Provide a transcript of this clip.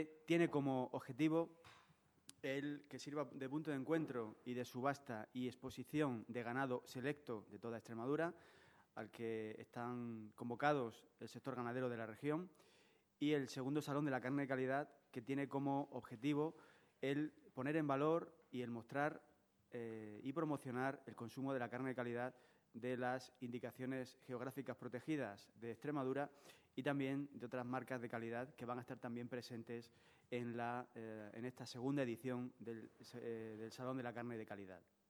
tiene como objetivo el que sirva de punto de encuentro y de subasta y exposición de ganado selecto de toda Extremadura, al que están convocados el sector ganadero de la región, y el segundo Salón de la Carne de Calidad, que tiene como objetivo el poner en valor y el mostrar y promocionar el consumo de la carne de calidad de las indicaciones geográficas protegidas de Extremadura y también de otras marcas de calidad que van a estar también presentes en esta segunda edición del Salón de la Carne de Calidad.